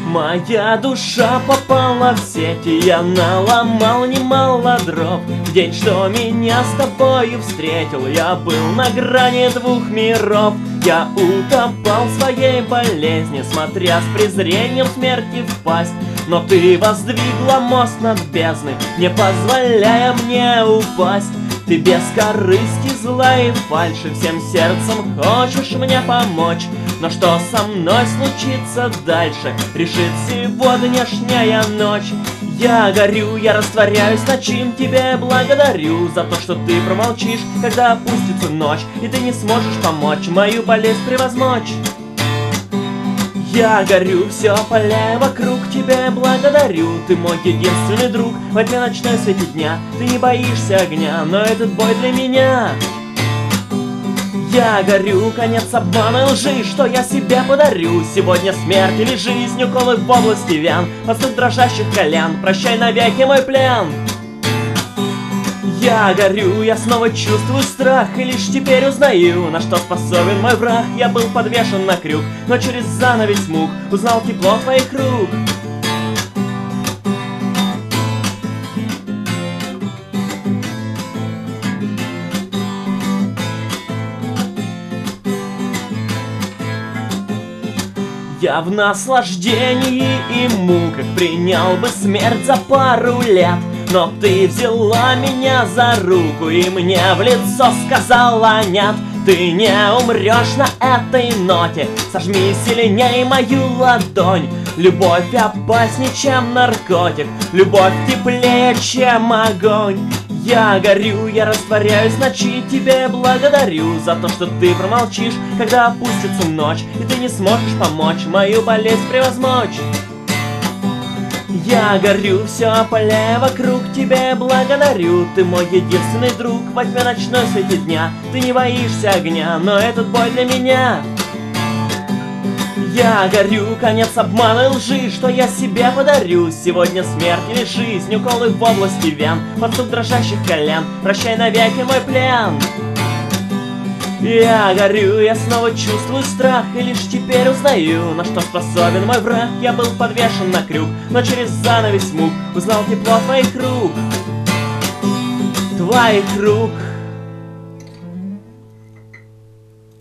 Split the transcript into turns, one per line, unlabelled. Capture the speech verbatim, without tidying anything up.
Моя душа попала в сети, я наломал немало дров. В день, что меня с тобою встретил, я был на грани двух миров. Я утопал в своей болезни, смотря с презрением смерти впасть. Но ты воздвигла мост над бездной, не позволяя мне упасть. Ты без корысти, зла и фальши, всем сердцем хочешь мне помочь. Но что со мной случится дальше, решит сегодняшняя ночь. Я горю, я растворяюсь, ночим тебе благодарю за то, что ты промолчишь, когда опустится ночь, и ты не сможешь помочь мою болезнь превозмочь. Я горю, все поля вокруг, тебе благодарю. Ты мой единственный друг во тьме ночной свете дня. Ты не боишься огня, но этот бой для меня. Я горю, конец обмана и лжи, что я себе подарю. Сегодня смерть или жизнь, уколы в области вен, под стук дрожащих колян, прощай навеки мой плен. Я горю, я снова чувствую страх, и лишь теперь узнаю, на что способен мой враг. Я был подвешен на крюк, но через занавес мук узнал тепло твоих рук. Я в наслаждении и муках принял бы смерть за пару лет. Но ты взяла меня за руку и мне в лицо сказала нет. Ты не умрешь на этой ноте, сожми сильней мою ладонь. Любовь опаснее, чем наркотик, любовь теплее, чем огонь. Я горю, я растворяюсь в ночи, тебе благодарю за то, что ты промолчишь, когда опустится ночь, и ты не сможешь помочь мою болезнь превозмочь. Я горю, все поля вокруг, тебе благодарю. Ты мой единственный друг во тьме ночной свете дня. Ты не боишься огня, но этот бой для меня. Я горю, конец обмана и лжи, что я себе подарю. Сегодня смерть или жизнь, уколы в области вен, под стук дрожащих колен, прощай навеки мой плен. Я горю, я снова чувствую страх, и лишь теперь узнаю, на что способен мой враг. Я был подвешен на крюк, но через занавес мук узнал тепло твоих рук. Твоих рук.